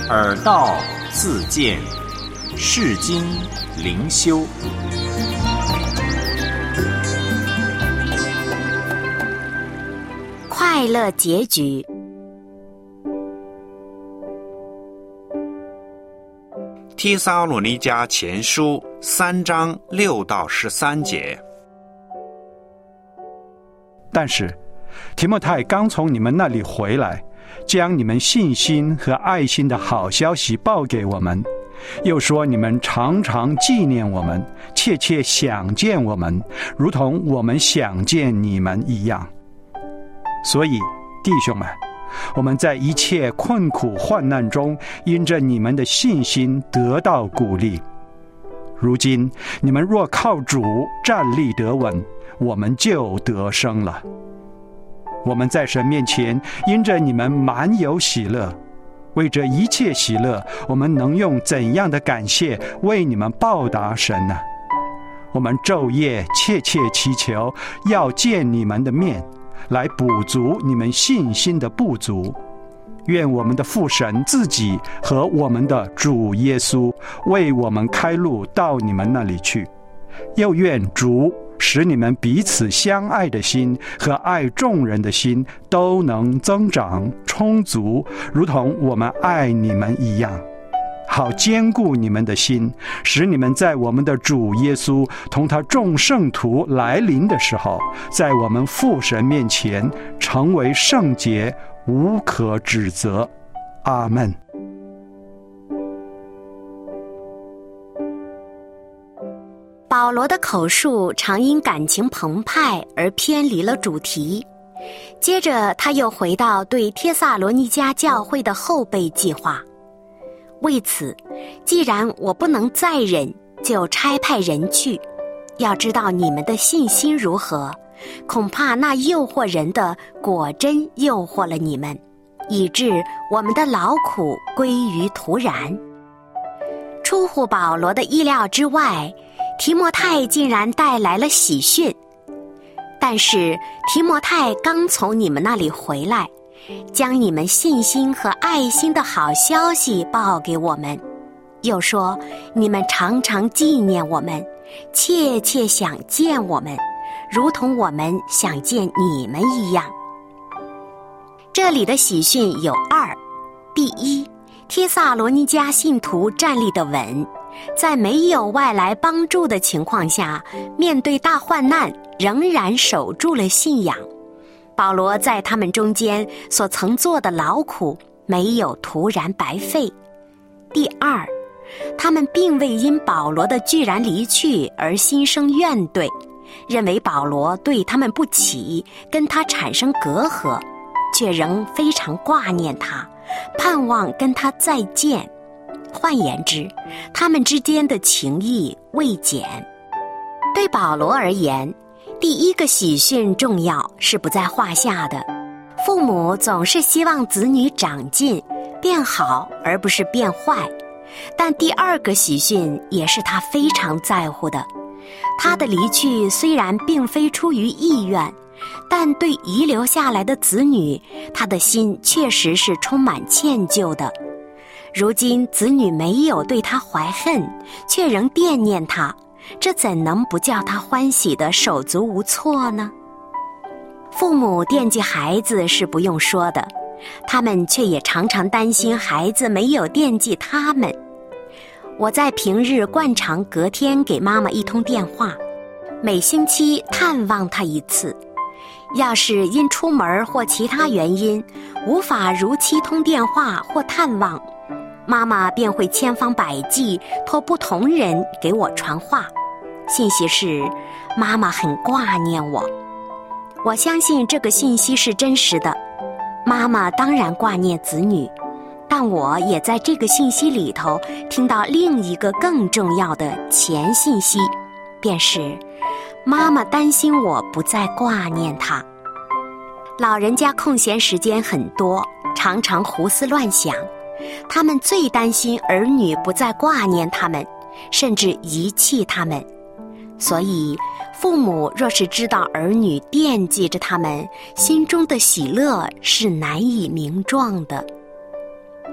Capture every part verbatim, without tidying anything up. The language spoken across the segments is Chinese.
耳道自见，世经灵修。 快乐结局。 帖撒罗尼迦前书三章六到十三节。 但是提摩太刚从你们那里回来，将你们信心和爱心的好消息报给我们，又说你们常常纪念我们，切切想见我们，如同我们想见你们一样。所以弟兄们，我们在一切困苦患难中，因着你们的信心得到鼓励。如今你们若靠主站立得稳，我们就得生了。我们在神面前因着你们满有喜乐，为这一切喜乐，我们能用怎样的感谢为你们报答神呢？我们昼夜切切祈求，要见你们的面，来补足你们信心的不足。愿我们的父神自己和我们的主耶稣为我们开路到你们那里去，又愿主使你们彼此相爱的心和爱众人的心都能增长充足，如同我们爱你们一样，好坚固你们的心，使你们在我们的主耶稣同他众圣徒来临的时候，在我们父神面前成为圣洁，无可指责。阿们。 保罗的口述常因感情澎湃而偏离了主题，接着他又回到对帖撒罗尼迦教会的后备计划。为此，既然我不能再忍，就差派人去，要知道你们的信心如何，恐怕那诱惑人的果真诱惑了你们，以致我们的劳苦归于徒然。出乎保罗的意料之外，提摩太竟然带来了喜讯。但是提摩太刚从你们那里回来，将你们信心和爱心的好消息报给我们，又说你们常常纪念我们，切切想见我们，如同我们想见你们一样。这里的喜讯有二：第一，帖撒罗尼迦信徒站立得稳，在没有外来帮助的情况下，面对大患难仍然守住了信仰。保罗在他们中间所曾做的劳苦没有徒然白费。第二，他们并未因保罗的居然离去而心生怨怼，认为保罗对他们不起，跟他产生隔阂，却仍非常挂念他，盼望跟他再见。换言之，他们之间的情谊未减。对保罗而言，第一个喜讯重要是不在话下的。父母总是希望子女长进变好，而不是变坏。但第二个喜讯也是他非常在乎的。他的离去虽然并非出于意愿，但对遗留下来的子女，他的心确实是充满歉疚的。如今子女没有对他怀恨，却仍惦念他，这怎能不叫他欢喜的手足无措呢？父母惦记孩子是不用说的，他们却也常常担心孩子没有惦记他们。我在平日惯常隔天给妈妈一通电话，每星期探望她一次。要是因出门或其他原因无法如期通电话或探望，妈妈便会千方百计托不同人给我传话，信息是妈妈很挂念我。我相信这个信息是真实的，妈妈当然挂念子女，但我也在这个信息里头听到另一个更重要的前信息，便是妈妈担心我不再挂念她。老人家空闲时间很多，常常胡思乱想，他们最担心儿女不再挂念他们，甚至遗弃他们。所以父母若是知道儿女惦记着他们，心中的喜乐是难以名状的。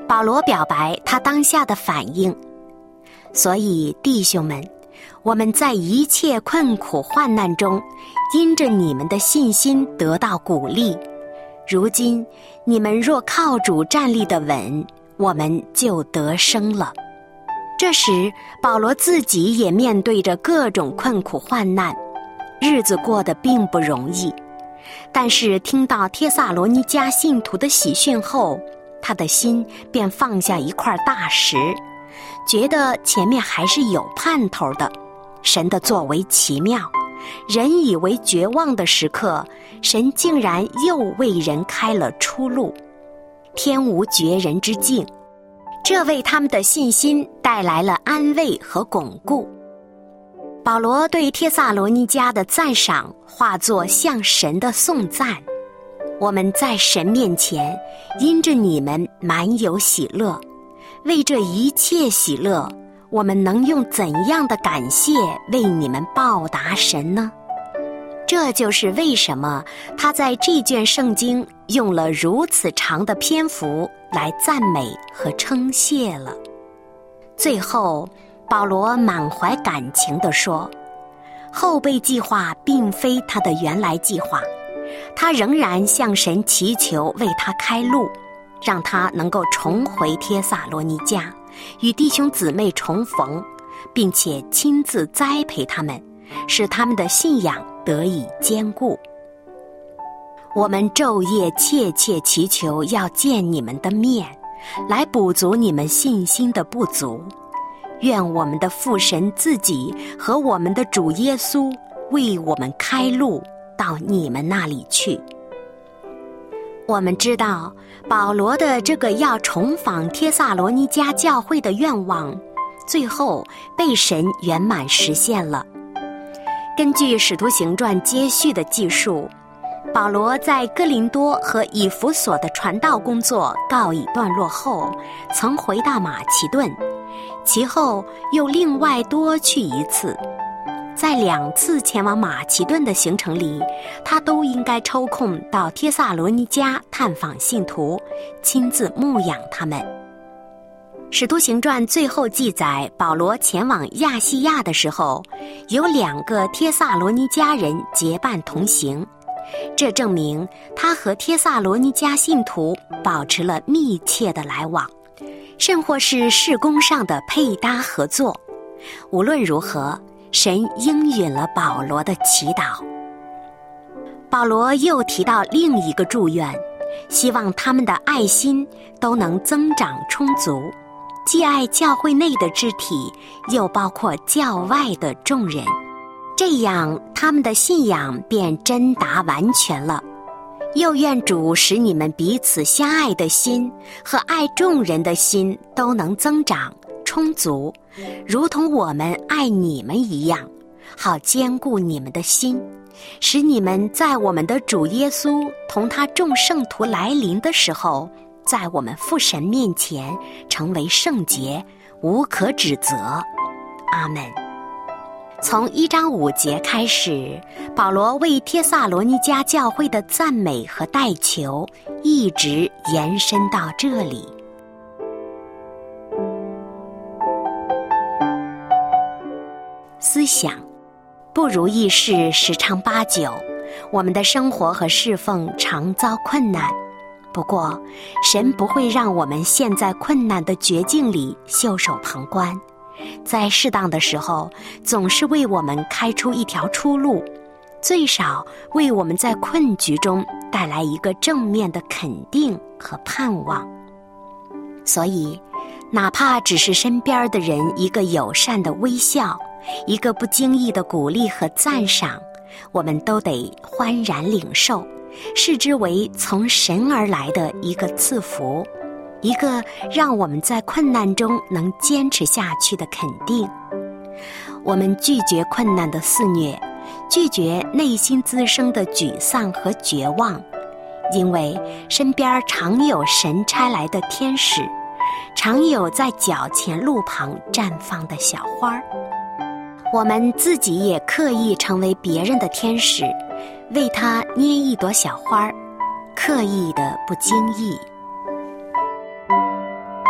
保罗表白他当下的反应。所以弟兄们，我们在一切困苦患难中，因着你们的信心得到鼓励。如今你们若靠主站立得稳，我们就得生了。这时保罗自己也面对着各种困苦患难，日子过得并不容易。但是听到帖撒罗尼迦信徒的喜讯后，他的心便放下一块大石，觉得前面还是有盼头的。神的作为奇妙，人以为绝望的时刻，神竟然又为人开了出路，天无绝人之境。这为他们的信心带来了安慰和巩固。保罗对帖撒罗尼迦的赞赏化作向神的颂赞。我们在神面前因着你们满有喜乐，为这一切喜乐，我们能用怎样的感谢为你们报答神呢？这就是为什么他在这卷圣经用了如此长的篇幅来赞美和称谢了。最后保罗满怀感情地说，后备计划并非他的原来计划，他仍然向神祈求为他开路，让他能够重回帖撒罗尼迦，与弟兄姊妹重逢，并且亲自栽培他们，使他们的信仰得以坚固。我们昼夜切切祈求要见你们的面，来补足你们信心的不足。愿我们的父神自己和我们的主耶稣为我们开路到你们那里去。我们知道保罗的这个要重访帖撒罗尼迦教会的愿望，最后被神圆满实现了。根据使徒行传接续的记述，保罗在哥林多和以弗所的传道工作告一段落后，曾回到马其顿，其后又另外多去一次。在两次前往马其顿的行程里，他都应该抽空到帖撒罗尼迦探访信徒，亲自牧养他们。使徒行传最后记载，保罗前往亚细亚的时候，有两个帖撒罗尼迦人结伴同行，这证明他和帖撒罗尼迦信徒保持了密切的来往，甚或是事工上的配搭合作。无论如何，神应允了保罗的祈祷。保罗又提到另一个祝愿，希望他们的爱心都能增长充足，既爱教会内的肢体，又包括教外的众人，这样他们的信仰便真达完全了。又愿主使你们彼此相爱的心和爱众人的心都能增长充足，如同我们爱你们一样，好坚固你们的心，使你们在我们的主耶稣同他众圣徒来临的时候，在我们父神面前成为圣洁，无可指责。阿们。从一章五节开始，保罗为帖撒罗尼迦教会的赞美和代求一直延伸到这里。思想，不如意事十常八九，我们的生活和侍奉常遭困难。不过，神不会让我们陷在困难的绝境里袖手旁观，在适当的时候，总是为我们开出一条出路，最少为我们在困局中带来一个正面的肯定和盼望。所以，哪怕只是身边的人一个友善的微笑，一个不经意的鼓励和赞赏，我们都得欢然领受，视之为从神而来的一个赐福，一个让我们在困难中能坚持下去的肯定。我们拒绝困难的肆虐，拒绝内心滋生的沮丧和绝望，因为身边常有神差来的天使，常有在脚前路旁绽放的小花。我们自己也刻意成为别人的天使，为他捏一朵小花，刻意的不经意。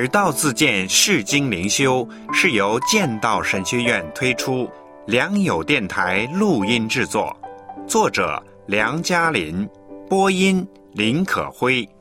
耳道自荐释经灵修是由剑道神学院推出，良友电台录音制作，作者梁嘉麟，播音林可辉。